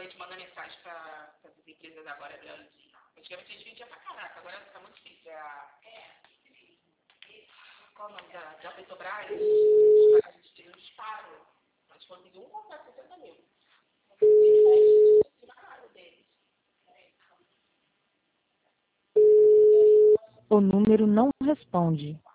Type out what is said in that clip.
te manda mensagem para as empresas agora grandes. Antigamente a gente vendia pra caraca, agora tá muito difícil. Qual o nome da Petrobras? A gente teve um disparo. A gente conseguiu um contrato de 60 mil. O número não responde.